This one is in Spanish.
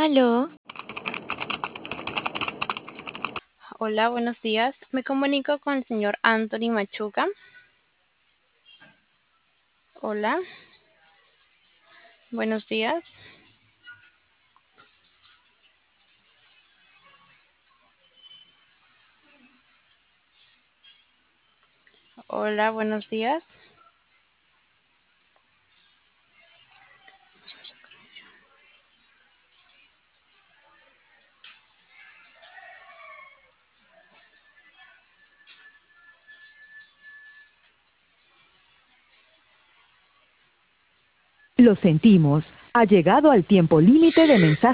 Aló, Hola, buenos días. Me comunico con el señor Anthony Machuca. Hola, buenos días. Hola, buenos días. Lo sentimos. Ha llegado al tiempo límite de mensajes.